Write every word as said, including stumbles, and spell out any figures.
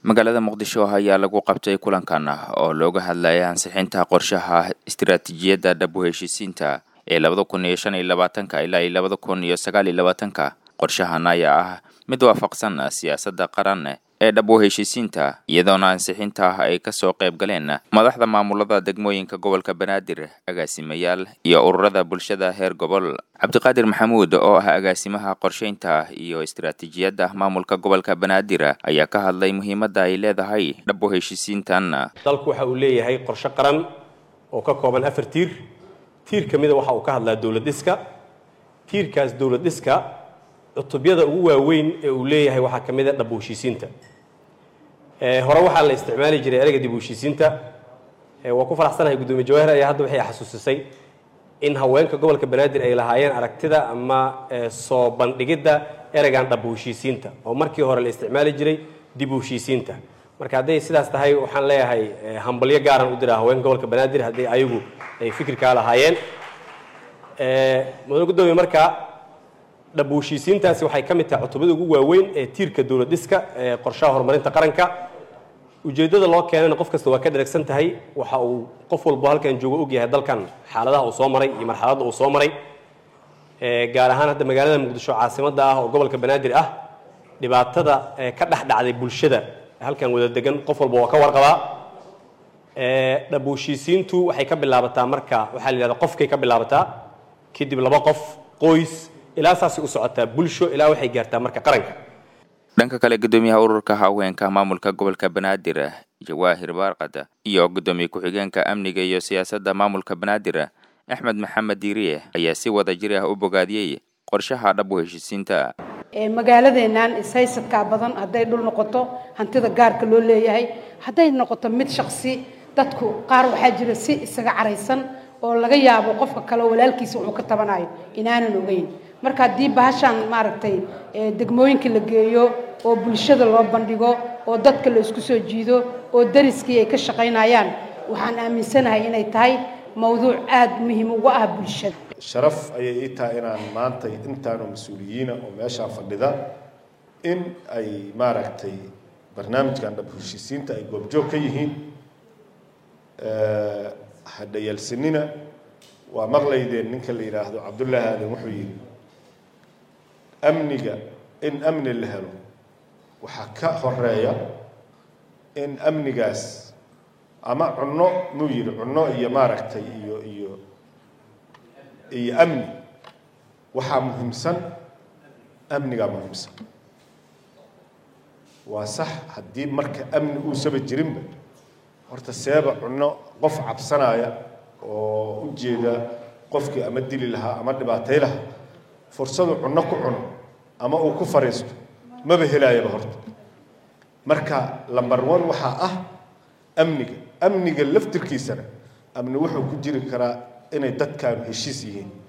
magaalada Muqdisho ayaa lagu qabtay kulankan oo looga hadlayay ansixinta qorshaha istiraatiijiyadda dib u heshiisiinta ee labada kun iyo shan iyo labaatanka ilaa labada kun iyo sagaal iyo labaatanka. qorshahan ayaa ah mid waafaqsan siyaasadda qaran ee dib u heshiisiinta, iyadoona ansixinta ay ka soo qayb galeen madaxda maamulada degmooyinka gobolka Banaadir, agaasimayaal iyo ururada bulshada heer gobol. Cabdiqaadir Maxamuud oo ah agaasimaha qorsheynta iyo istiraatiijiyadda maamulka gobolka Banaadir ayaa ka hadlay muhiimadda ay leedahay dib u heshiisiintan. dalku waxa uu leeyahay qorshe qaran oo ka kooban afar tiir. tiir kamid ah waxa uu ka hadlaa dawlad dhiska. tiirkaas dawlad dhiska cutubiyada ugu waaweyn ee uu leeyahay waxa kamid ah dib u heshiisiinta. ee hore waxa la isticmaali jiray ereyga dib u heshiisiinta. ee waa ku faraxsanahay gudoomiye Jawaahir ayaa hadda waxay xasuusisay in haweenka gobolka Banaadir ay lahaayeen aragtida ama soo bandhigida ereygan dib u heshiisiinta oo markii hore la isticmaali jiray dib u heshiisiinta. marka haday sidaas tahay waxaan leeyahay hambalyo gaaran u diraa haweenka gobolka Banaadir haday ayagu ay fikirka lahaayeen. ee muddo gudoomiye marka dib u heshiisiintaasi waxay kamid tahay cutubada ugu waaweyn ee tiirka dawlad dhiska ee qorshaha horumarinta qaranka. ujeedada loo keenay qof kasta waa ka dheregsan tahay waxa uu qof walba halkan joogo og yahay dalkan xaaladaha uu soo maray iyo marxaladda uu soo maray. ee gaar ahaan hadda magaalada Muqdisho caasimadda ah oo gobolka Banaadir ah dhibaatada ka dhaxdhacday bulshada halkan wada degan qof walba waa ka warqabaa. ee dib u heshiisiintu waxay ka bilaabataa marka waxa la yiraahdaa qofkay ka bilaabataa kadib laba qof qoys ilaa saasi u socotaa bulsho ilaa waxay gaartaa marka qaranka. dhanka kale gudoomiyaha ururka haweenka maamulka gobolka Banaadir Jawaahir Barqada iyo gudoomiye ku-xigeenka amniga iyo siyaasadda maamulka Banaadir Axmed Maxamed Diiriye ayaa si wada jir ah u bogaadiyay qorshaha dib u heshiisiinta. ee magaaladeenan isaysadka badan haday dhul noqoto hantida gaarka loo leeyahay haday noqoto mid shakhsi dadku qaar waxa jira si isaga careysan oo laga yaabo qofka kale walaalkiisa uu ka tabanayo inaanan ogeyn. marka dii bahashan maaragtay ee degmooyinka la geeyo oo bulshada loo bandhigo oo dadka la isku soo jiido oo dariskii ay ka shaqeynayaan waxaan aaminsanahay inay tahay mowduuc aad muhiim ugu ah bulshada. sharaf ayay ii tahay inaan maanta intaanu mas'uuliyiin oo meesha fadhida in ay maaragtay barnaamijkan dib u heshiisiinta ay goobjoog ka yihiin. ee hadda yalsinina waa maqlaydeen ninka la yiraahdo Cabdullaahi Aadan wuxuu yiri amniga in amni la helo waxa ka horeeya in amnigaas ama cunno muu yiri cunno iyo maaragtay iyo iyo iyo amni waxa muhiimsan amniga muhiimsan. waa sax haddii marka amni uu saba jirinba horta seeba cunno qof cabsanaya oo u jeeda qofkii ama dili lahaa ama dhibaatay lahaa fursadu cunno ku cuno ama uu ku fariisto maba helaayaba horta. marka lambar one waxa ah amniga amniga laftirkiisana amni wuxuu ku jiri karaa inay dadkaan heshiis yihiin.